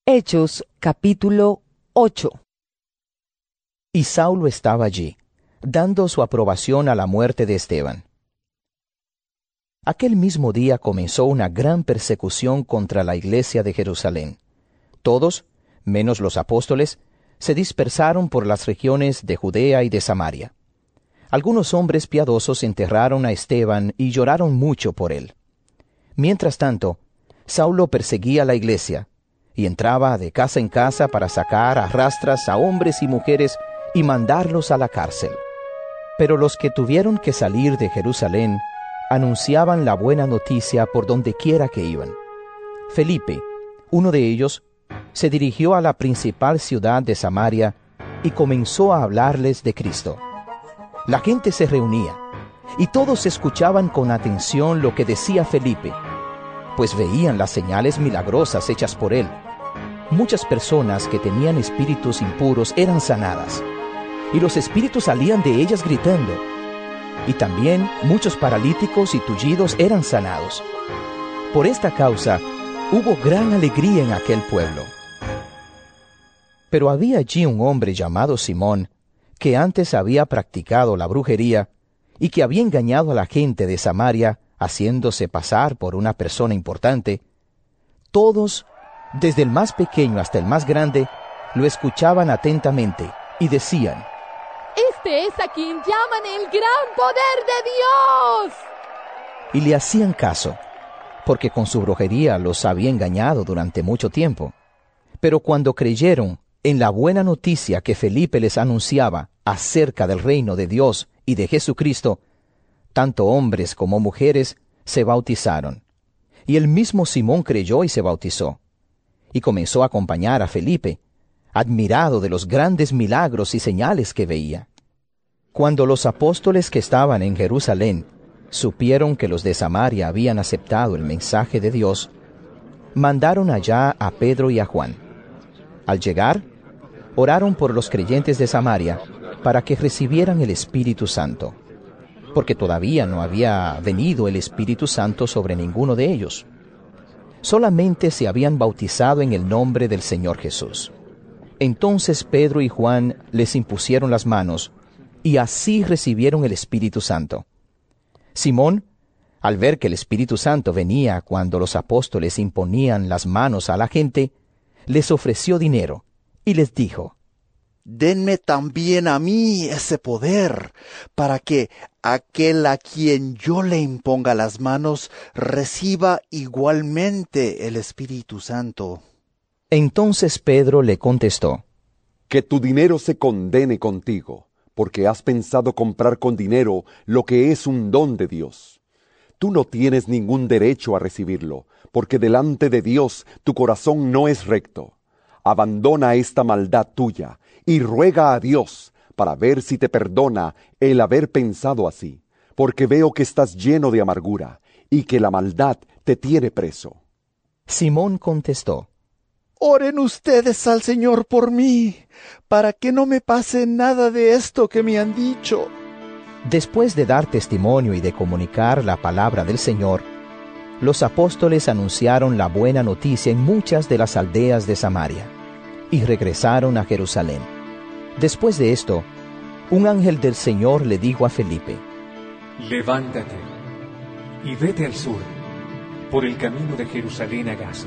Hechos, capítulo 8. Y Saulo estaba allí, dando su aprobación a la muerte de Esteban. Aquel mismo día comenzó una gran persecución contra la iglesia de Jerusalén. Todos, menos los apóstoles, se dispersaron por las regiones de Judea y de Samaria. Algunos hombres piadosos enterraron a Esteban y lloraron mucho por él. Mientras tanto, Saulo perseguía la iglesia, y entraba de casa en casa para sacar a rastras a hombres y mujeres y mandarlos a la cárcel. Pero los que tuvieron que salir de Jerusalén anunciaban la buena noticia por donde quiera que iban. Felipe, uno de ellos, se dirigió a la principal ciudad de Samaria y comenzó a hablarles de Cristo. La gente se reunía, y todos escuchaban con atención lo que decía Felipe, pues veían las señales milagrosas hechas por él. Muchas personas que tenían espíritus impuros eran sanadas, y los espíritus salían de ellas gritando. Y también muchos paralíticos y tullidos eran sanados. Por esta causa hubo gran alegría en aquel pueblo. Pero había allí un hombre llamado Simón, que antes había practicado la brujería, y que había engañado a la gente de Samaria, haciéndose pasar por una persona importante. Todos, desde el más pequeño hasta el más grande, lo escuchaban atentamente, y decían: «Este es a quien llaman el gran poder de Dios». Y le hacían caso, porque con su brujería los había engañado durante mucho tiempo. Pero cuando creyeron en la buena noticia que Felipe les anunciaba acerca del reino de Dios y de Jesucristo, tanto hombres como mujeres se bautizaron. Y el mismo Simón creyó y se bautizó. Y comenzó a acompañar a Felipe, admirado de los grandes milagros y señales que veía. Cuando los apóstoles que estaban en Jerusalén supieron que los de Samaria habían aceptado el mensaje de Dios, mandaron allá a Pedro y a Juan. Al llegar, oraron por los creyentes de Samaria para que recibieran el Espíritu Santo, porque todavía no había venido el Espíritu Santo sobre ninguno de ellos. Solamente se habían bautizado en el nombre del Señor Jesús. Entonces Pedro y Juan les impusieron las manos, y así recibieron el Espíritu Santo. Simón, al ver que el Espíritu Santo venía cuando los apóstoles imponían las manos a la gente, les ofreció dinero, y les dijo: «Denme también a mí ese poder, para que aquel a quien yo le imponga las manos reciba igualmente el Espíritu Santo». Entonces Pedro le contestó: «Que tu dinero se condene contigo, porque has pensado comprar con dinero lo que es un don de Dios. Tú no tienes ningún derecho a recibirlo, porque delante de Dios tu corazón no es recto. Abandona esta maldad tuya y ruega a Dios para ver si te perdona el haber pensado así, porque veo que estás lleno de amargura y que la maldad te tiene preso». Simón contestó: «Oren ustedes al Señor por mí, para que no me pase nada de esto que me han dicho». Después de dar testimonio y de comunicar la palabra del Señor, los apóstoles anunciaron la buena noticia en muchas de las aldeas de Samaria, y regresaron a Jerusalén. Después de esto, un ángel del Señor le dijo a Felipe: «Levántate y vete al sur, por el camino de Jerusalén a Gaza».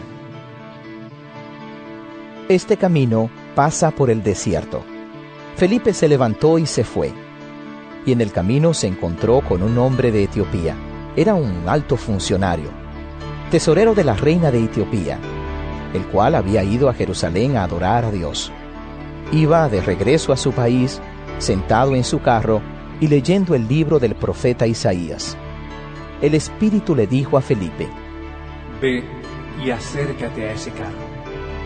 Este camino pasa por el desierto. Felipe se levantó y se fue. Y en el camino se encontró con un hombre de Etiopía. Era un alto funcionario, tesorero de la reina de Etiopía, el cual había ido a Jerusalén a adorar a Dios. Iba de regreso a su país, sentado en su carro y leyendo el libro del profeta Isaías. El Espíritu le dijo a Felipe: «Ve y acércate a ese carro».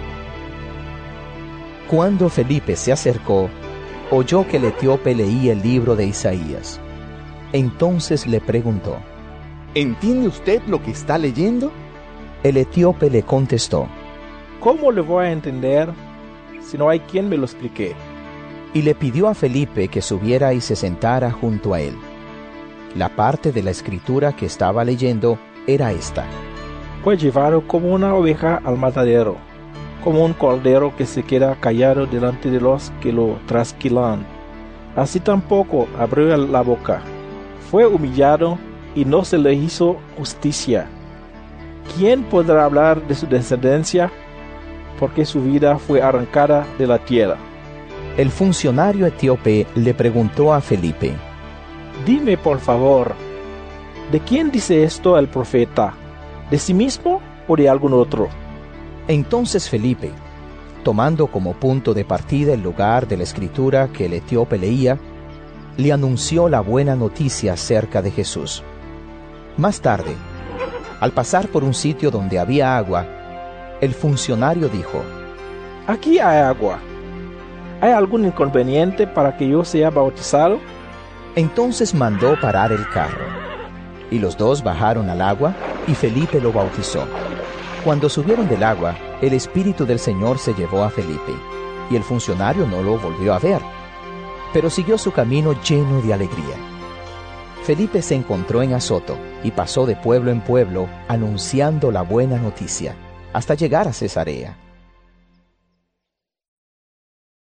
Cuando Felipe se acercó, oyó que el etíope leía el libro de Isaías. Entonces le preguntó: ¿Entiende usted lo que está leyendo? El etíope le contestó: ¿Cómo le voy a entender si no hay quien me lo explique? Y le pidió a Felipe que subiera y se sentara junto a él. La parte de la escritura que estaba leyendo era esta: Fue llevado como una oveja al matadero, como un cordero que se queda callado delante de los que lo trasquilan. Así tampoco abrió la boca. Fue humillado y no se le hizo justicia. ¿Quién podrá hablar de su descendencia? Porque su vida fue arrancada de la tierra. El funcionario etíope le preguntó a Felipe: Dime, por favor, ¿de quién dice esto el profeta? ¿De sí mismo o de algún otro? Entonces Felipe, tomando como punto de partida el lugar de la escritura que el etíope leía, le anunció la buena noticia acerca de Jesús. Más tarde, al pasar por un sitio donde había agua, el funcionario dijo: Aquí hay agua. ¿Hay algún inconveniente para que yo sea bautizado? Entonces mandó parar el carro, y los dos bajaron al agua, y Felipe lo bautizó. Cuando subieron del agua, el Espíritu del Señor se llevó a Felipe, y el funcionario no lo volvió a ver, pero siguió su camino lleno de alegría. Felipe se encontró en Azoto, y pasó de pueblo en pueblo, anunciando la buena noticia, hasta llegar a Cesarea.